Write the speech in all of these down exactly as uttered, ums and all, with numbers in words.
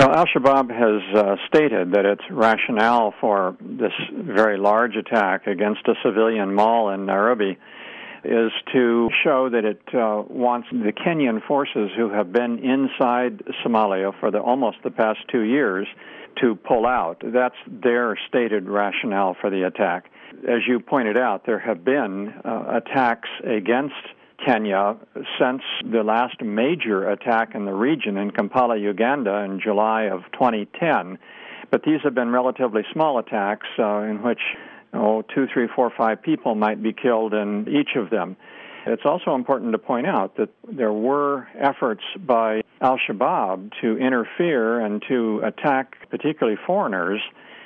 Well, Al-Shabaab has uh, stated that its rationale for this very large attack against a civilian mall in Nairobi is to show that it uh, wants the Kenyan forces who have been inside Somalia for the, almost the past two years to pull out. That's their stated rationale for the attack. As you pointed out, there have been uh, attacks against Kenya since the last major attack in the region in Kampala, Uganda in July of twenty ten. But these have been relatively small attacks uh, in which oh, two, three, four, five people might be killed in each of them. It's also important to point out that there were efforts by Al-Shabaab to interfere and to attack particularly foreigners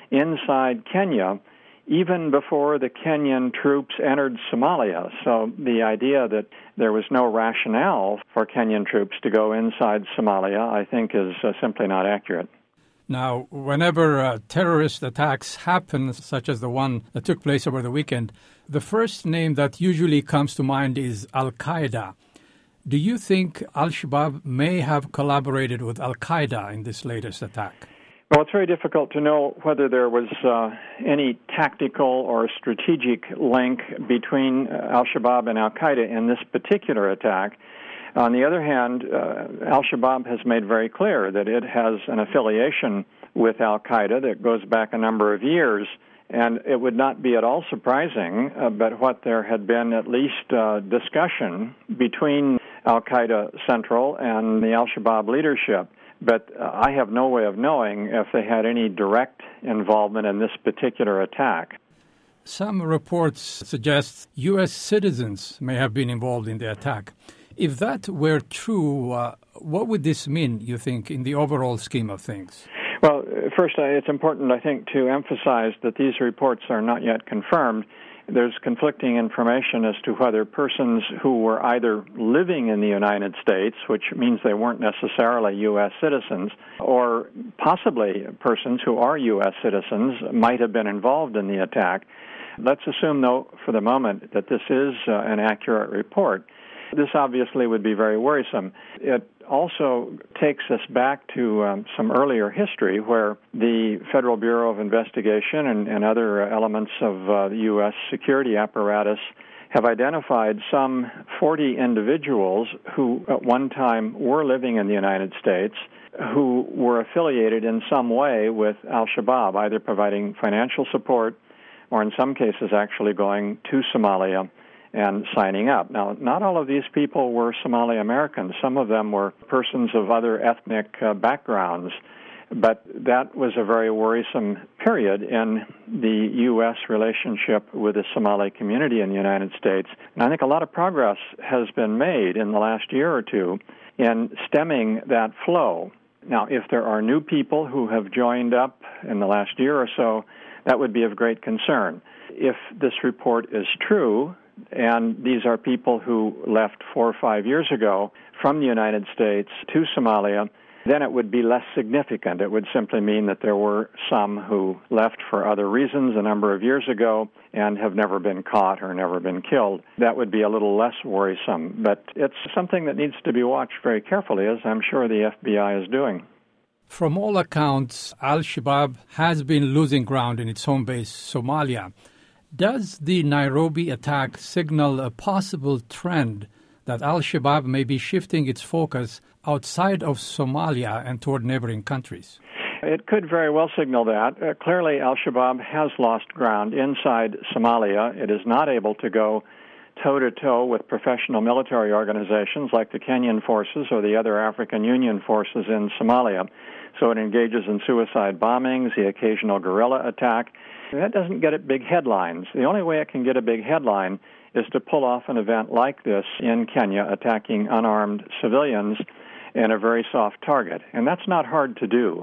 inside Kenya even before the Kenyan troops entered Somalia. So the idea that there was no rationale for Kenyan troops to go inside Somalia, I think, is uh, simply not accurate. Now, whenever uh, terrorist attacks happen, such as the one that took place over the weekend, the first name that usually comes to mind is Al-Qaeda. Do you think Al-Shabaab may have collaborated with Al-Qaeda in this latest attack? Well, it's very difficult to know whether there was uh, any tactical or strategic link between uh, Al-Shabaab and Al-Qaeda in this particular attack. On the other hand, uh, Al-Shabaab has made very clear that it has an affiliation with Al-Qaeda that goes back a number of years, and it would not be at all surprising uh, but what there had been at least uh, discussion between Al-Qaeda Central and the Al-Shabaab leadership. But uh, I have no way of knowing if they had any direct involvement in this particular attack. Some reports suggest U S citizens may have been involved in the attack. If that were true, uh, what would this mean, you think, in the overall scheme of things? Well, first, uh, it's important, I think, to emphasize that these reports are not yet confirmed. There's conflicting information as to whether persons who were either living in the United States, which means they weren't necessarily U S citizens, or possibly persons who are U S citizens might have been involved in the attack. Let's assume, though, for the moment, that this is uh, an accurate report. This obviously would be very worrisome. It also takes us back to um, some earlier history where the Federal Bureau of Investigation and, and other elements of uh, the U S security apparatus have identified some forty individuals who at one time were living in the United States who were affiliated in some way with Al-Shabaab, either providing financial support or in some cases actually going to Somalia and signing up. Now, not all of these people were Somali Americans. Some of them were persons of other ethnic uh, backgrounds, but that was a very worrisome period in the U S relationship with the Somali community in the United States. And I think a lot of progress has been made in the last year or two in stemming that flow. Now, if there are new people who have joined up in the last year or so, that would be of great concern. If this report is true, and these are people who left four or five years ago from the United States to Somalia, then it would be less significant. It would simply mean that there were some who left for other reasons a number of years ago and have never been caught or never been killed. That would be a little less worrisome. But it's something that needs to be watched very carefully, as I'm sure the F B I is doing. From all accounts, Al-Shabaab has been losing ground in its home base, Somalia. Does the Nairobi attack signal a possible trend that Al-Shabaab may be shifting its focus outside of Somalia and toward neighboring countries? It could very well signal that. Uh, clearly, Al-Shabaab has lost ground inside Somalia. It is not able to go toe-to-toe with professional military organizations like the Kenyan forces or the other African Union forces in Somalia. So it engages in suicide bombings, the occasional guerrilla attack. That doesn't get it big headlines. The only way it can get a big headline is to pull off an event like this in Kenya, attacking unarmed civilians in a very soft target. And that's not hard to do.